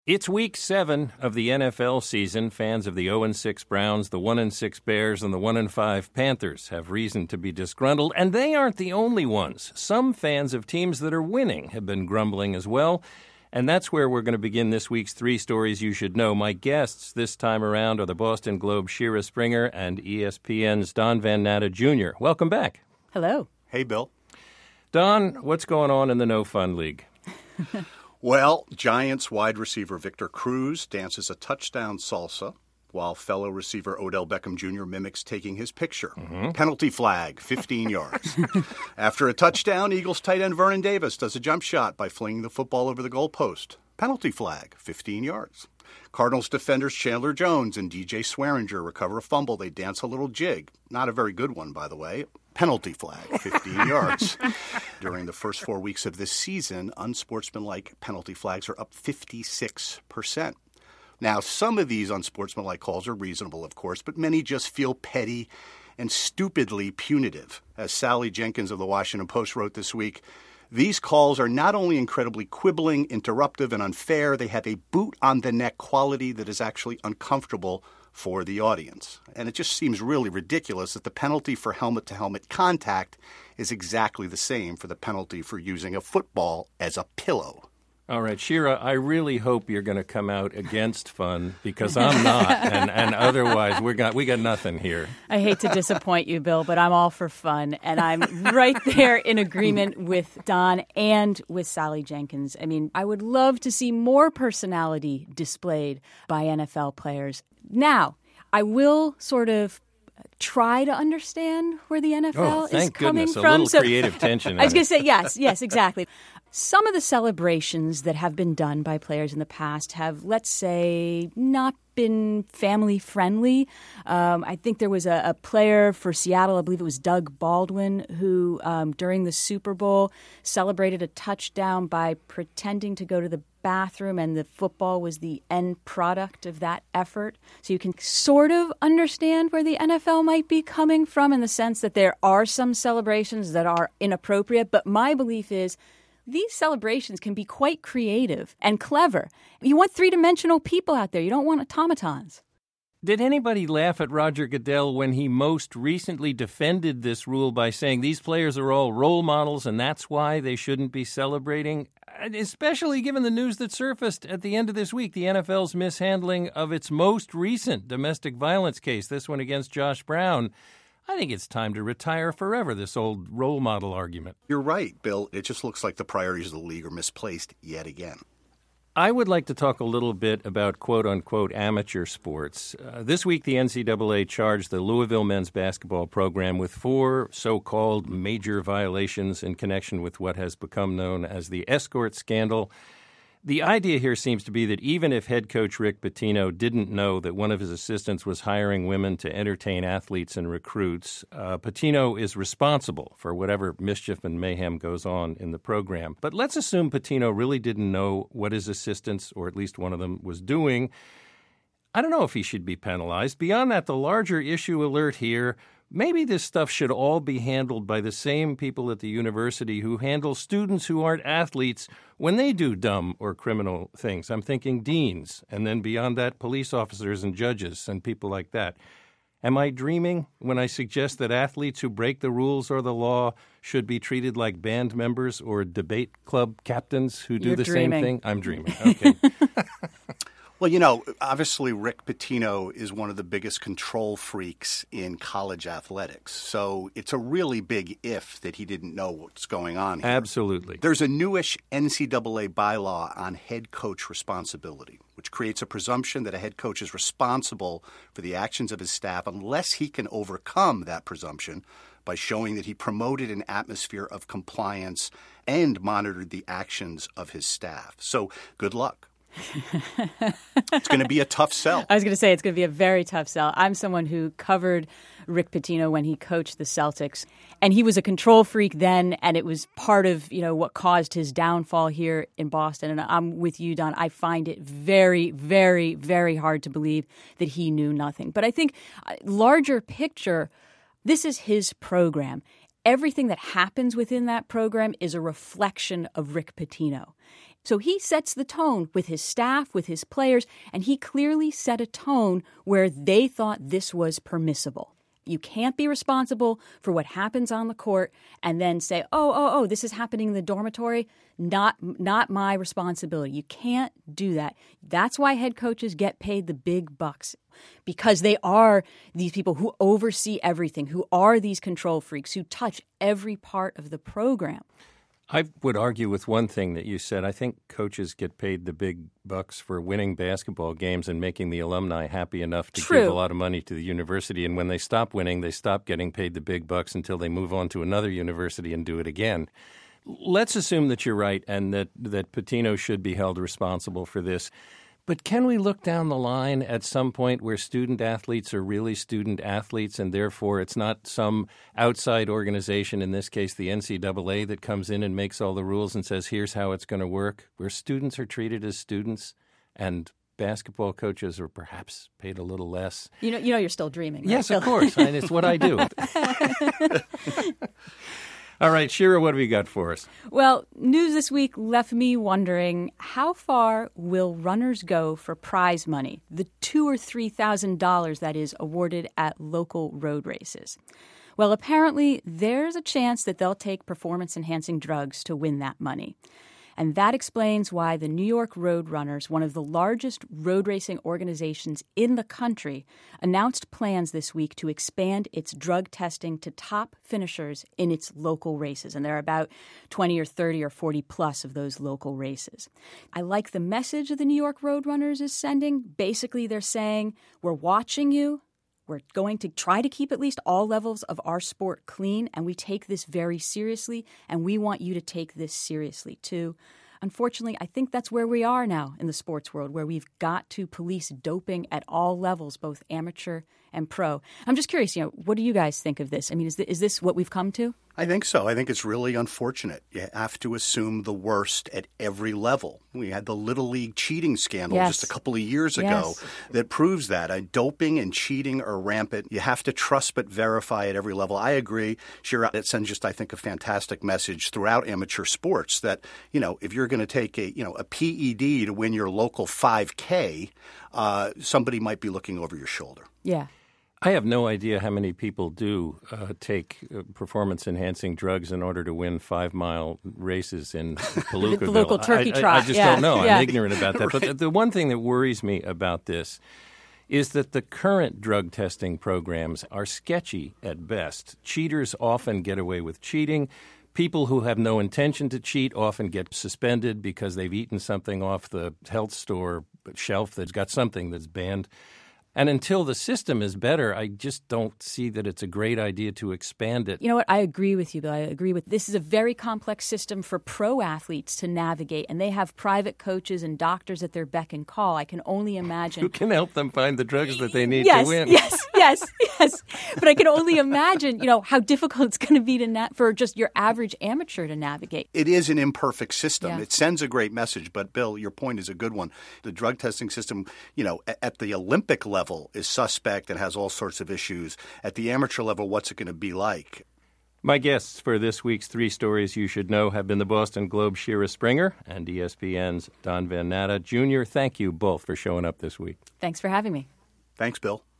It's week 7 of the NFL season. Fans of the 0-6 Browns, the 1-6 Bears, and the 1-5 Panthers have reason to be disgruntled, and they aren't the only ones. Some fans of teams that are winning have been grumbling as well, and that's where we're going to begin this week's 3 stories you should know. My guests this time around are the Boston Globe's Shira Springer and ESPN's Don Van Natta Jr. Welcome back. Hello. Hey, Bill. Don, what's going on in the No Fun League? Well, Giants wide receiver Victor Cruz dances a touchdown salsa while fellow receiver Odell Beckham Jr. mimics taking his picture. Penalty flag, 15 yards. After a touchdown, Eagles tight end Vernon Davis does a jump shot by flinging the football over the goalpost. Penalty flag, 15 yards. Cardinals defenders Chandler Jones and DJ Swearinger recover a fumble. They dance a little jig. Not a very good one, by the way. Penalty flag, 15 yards. During the first 4 weeks of this season, unsportsmanlike penalty flags are up 56%. Now, some of these unsportsmanlike calls are reasonable, of course, but many just feel petty and stupidly punitive. As Sally Jenkins of the Washington Post wrote this week, these calls are not only incredibly quibbling, interruptive, and unfair, they have a boot-on-the-neck quality that is actually uncomfortable for the audience. And it just seems really ridiculous that the penalty for helmet-to-helmet contact is exactly the same for the penalty for using a football as a pillow. All right, Shira, I really hope you're going to come out against fun because I'm not, and otherwise we got nothing here. I hate to disappoint you, Bill, but I'm all for fun, and I'm right there in agreement with Don and with Sally Jenkins. I mean, I would love to see more personality displayed by NFL players. Now, I will sort of try to understand where the NFL is coming goodness, from. A little creative tension. I was going to say, yes, exactly. Some of the celebrations that have been done by players in the past have, let's say, not been family friendly. I think there was a player for Seattle, I believe it was Doug Baldwin, who during the Super Bowl celebrated a touchdown by pretending to go to the bathroom, and the football was the end product of that effort. So you can sort of understand where the NFL might be coming from in the sense that there are some celebrations that are inappropriate. But my belief is these celebrations can be quite creative and clever. You want three-dimensional people out there. You don't want automatons. Did anybody laugh at Roger Goodell when he most recently defended this rule by saying these players are all role models and that's why they shouldn't be celebrating? Especially given the news that surfaced at the end of this week, the NFL's mishandling of its most recent domestic violence case, this one against Josh Brown. I think it's time to retire forever, this old role model argument. You're right, Bill. It just looks like the priorities of the league are misplaced yet again. I would like to talk a little bit about quote-unquote amateur sports. This week, the NCAA charged the Louisville men's basketball program with 4 so-called major violations in connection with what has become known as the escort scandal. The idea here seems to be that even if head coach Rick Pitino didn't know that one of his assistants was hiring women to entertain athletes and recruits, Pitino is responsible for whatever mischief and mayhem goes on in the program. But let's assume Pitino really didn't know what his assistants, or at least one of them, was doing. I don't know if he should be penalized. Beyond that, the larger issue alert here, maybe this stuff should all be handled by the same people at the university who handle students who aren't athletes when they do dumb or criminal things. I'm thinking deans, and then beyond that, police officers and judges and people like that. Am I dreaming when I suggest that athletes who break the rules or the law should be treated like band members or debate club captains who do the same thing? I'm dreaming. Okay. Well, you know, obviously Rick Pitino is one of the biggest control freaks in college athletics. So it's a really big if that he didn't know what's going on here. Absolutely. There's a newish NCAA bylaw on head coach responsibility, which creates a presumption that a head coach is responsible for the actions of his staff unless he can overcome that presumption by showing that he promoted an atmosphere of compliance and monitored the actions of his staff. So good luck. It's going to be a tough sell. I was going to say it's going to be a very tough sell. I'm someone who covered Rick Pitino when he coached the Celtics, and he was a control freak then, and it was part of, what caused his downfall here in Boston. And I'm with you, Don. I find it very, very, very hard to believe that he knew nothing. But I think larger picture, this is his program. Everything that happens within that program is a reflection of Rick Pitino. So he sets the tone with his staff, with his players, and he clearly set a tone where they thought this was permissible. You can't be responsible for what happens on the court and then say, oh, this is happening in the dormitory. Not my responsibility. You can't do that. That's why head coaches get paid the big bucks, because they are these people who oversee everything, who are these control freaks, who touch every part of the program. I would argue with one thing that you said. I think coaches get paid the big bucks for winning basketball games and making the alumni happy enough to give a lot of money to the university. And when they stop winning, they stop getting paid the big bucks until they move on to another university and do it again. Let's assume that you're right and that Pitino should be held responsible for this. But can we look down the line at some point where student athletes are really student athletes and therefore it's not some outside organization, in this case the NCAA, that comes in and makes all the rules and says, here's how it's going to work, where students are treated as students and basketball coaches are perhaps paid a little less? You know you're still dreaming. Right? Yes, of course. And it's what I do. All right, Shira, what have you got for us? Well, news this week left me wondering, how far will runners go for prize money, the $2,000 or $3,000 that is awarded at local road races? Well, apparently there's a chance that they'll take performance-enhancing drugs to win that money. And that explains why the New York Road Runners, one of the largest road racing organizations in the country, announced plans this week to expand its drug testing to top finishers in its local races. And there are about 20 or 30 or 40 plus of those local races. I like the message that the New York Road Runners is sending. Basically, they're saying, we're watching you. We're going to try to keep at least all levels of our sport clean, and we take this very seriously, and we want you to take this seriously, too. Unfortunately, I think that's where we are now in the sports world, where we've got to police doping at all levels, both amateur and pro. I'm just curious, what do you guys think of this? I mean, is this what we've come to? I think so. I think it's really unfortunate. You have to assume the worst at every level. We had the Little League cheating scandal just a couple of years ago that proves that. Doping and cheating are rampant. You have to trust but verify at every level. I agree. Shira, it sends just, I think, a fantastic message throughout amateur sports that, if you're going to take a PED to win your local 5K, somebody might be looking over your shoulder. Yeah. I have no idea how many people do take performance-enhancing drugs in order to win 5-mile races in Palookaville. The local turkey trot. I just don't know. I'm ignorant about that. But the one thing that worries me about this is that the current drug testing programs are sketchy at best. Cheaters often get away with cheating. People who have no intention to cheat often get suspended because they've eaten something off the health store shelf that's got something that's banned. And until the system is better, I just don't see that it's a great idea to expand it. You know what? I agree with you, Bill. I agree with this is a very complex system for pro athletes to navigate, and they have private coaches and doctors at their beck and call. I can only imagine. Who can help them find the drugs that they need to win. Yes. But I can only imagine, how difficult it's going to be for just your average amateur to navigate. It is an imperfect system. Yeah. It sends a great message. But, Bill, your point is a good one. The drug testing system, at the Olympic level is suspect and has all sorts of issues. At the amateur level, what's it going to be like? My guests for this week's 3 Stories You Should Know have been the Boston Globe's Shira Springer and ESPN's Don Van Natta Jr. Thank you both for showing up this week. Thanks for having me. Thanks, Bill.